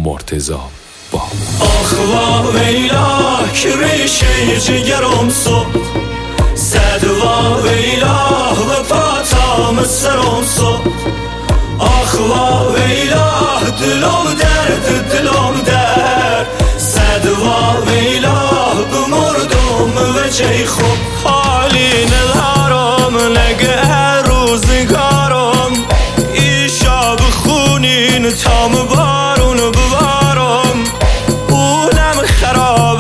مرتضی با آخ و ویلا که ریشه جگرم صبح صد و ویلا و پاتام سرم صبح آخ و ویلا دلم درد صد و ویلا بمردم و جای خوب حالی ندارم نگه روزگارم ای شب خونین تام بارون ببارم اولم خراب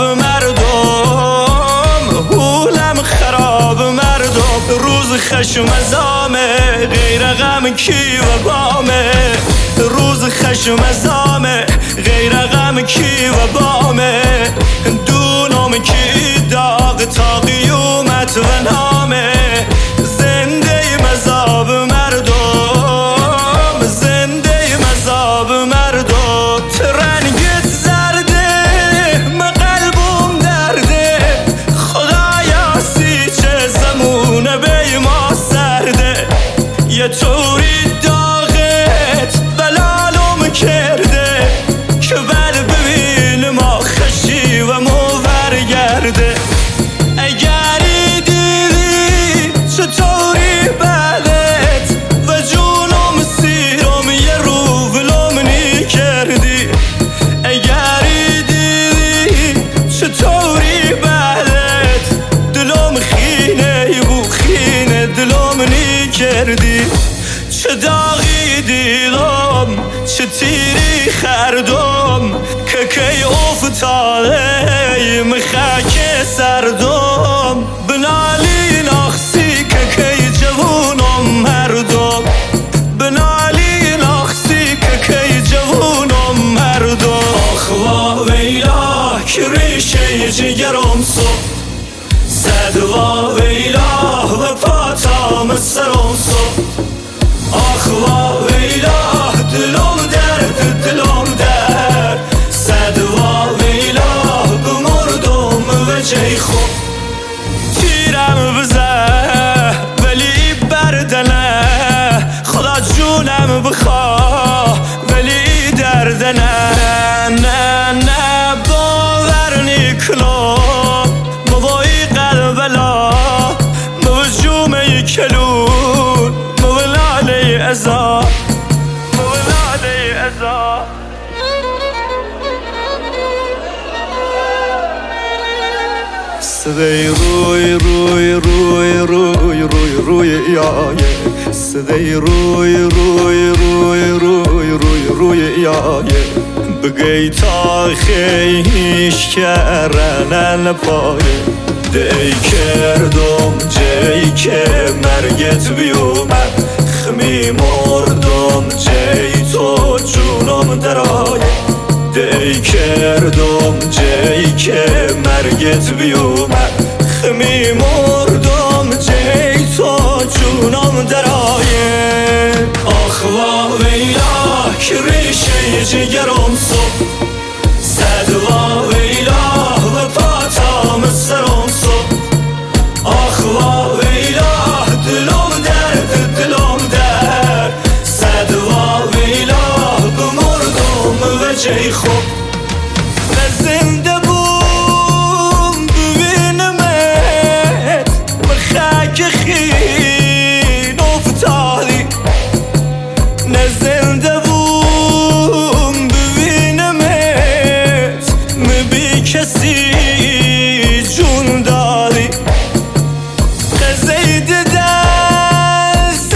مردم روز خشم ازامه غیر غم کی و بامه روز خشم ازامه غیر غم کی و بامه دونم کی داغ تا قیومت و نامه زنده مذاب مردم زنده مذاب مردم رنگت زرده من قلبم درده خدایا سیچه زمونه بی ما سرده یه طوری داغت بلالم کرده که بد ببین ما خشی و مو برگرده اگری دیدی چطوری بدت و جونم سیرم یه رو ولومنی کردی اگری دیدی چطوری بدت دلم خینه بوخینه دلومنی کردی چه داغی دیدم چه تیری خردم که کی افتاده مخاک سردم بنالی ناخسی که کی جوونم مردم بنالی ناخسی که کی جوونم مردم آخ و ویلا که ریشه جگرم صبح صد و ویلا و پاتام سرم صبح آخ و ویلا دلم درد صد و ویلا بمردم و جای خوب تیرم بزه ولی بردنه خدا جونم بخواه ولی دردنه نه نه باور نیکلو موایی قلبلا موجومه کلون مولالی ازا صدای روی یایه صدای روی یایه بگی تا خیش کرنن پایه دی کردم جایی که مرگت بیومد خمی مردم جایی تو جونم درایه دی کردم جایی که مرگت بیومد خمی مردم جایی تو جونم درایه آخ و ویلا که ریشه جگرم صبح صد و ویلا و پاتام سرم صبح آخ و ویلا دلم درد صد و ویلا بمردم و جای خوب زنده بوم ببینمت بخاک خین افتادی نه زنده بوم ببینمت بی کسی جون دادی قزید دست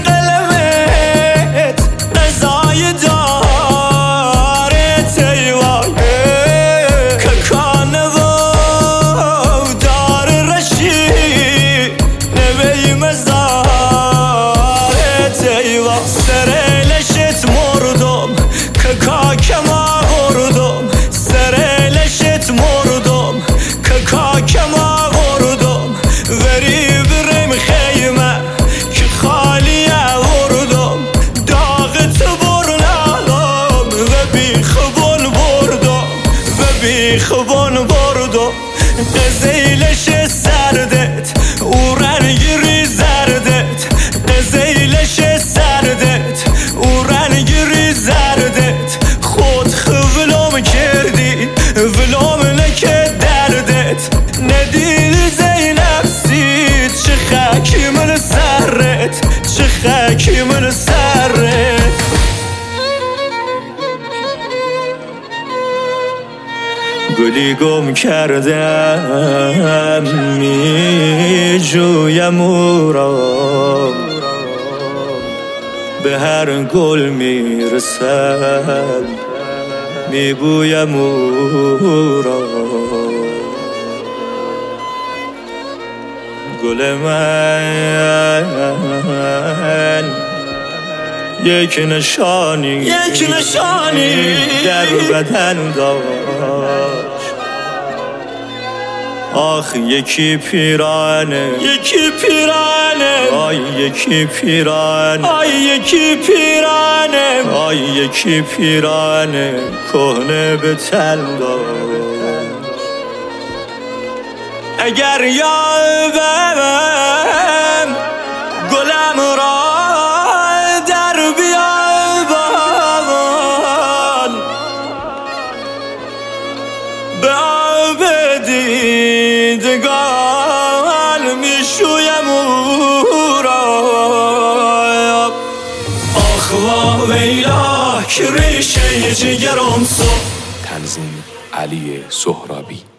قلمت قضای دارت ایوای که کانه و دار رشی نبی مزارت ایوای سر لشت مردم که کاکما بردم سر لشت مردم که کاکما بردم وری برم خیمه که خالی آوردم داغت برنالم و بیخبون بردم قزیلش سردت او رنگی زردت قزیلش سردت او رنگی زردت خود خول گلی گم کردم می جویم او را، به هر گل می رسم می بویم او را. گل من یک نشانی در بدن داشت، آخ یکی پیرانه آی یکی پیرانه آی یکی پیرانه کهنه به تن داشت. اگر یابم گلم را در بیابان، به آب دیدگان میشویم او را. آخ وا ویلا که ریشه جگرم سو. تنظیم علی سهرابی.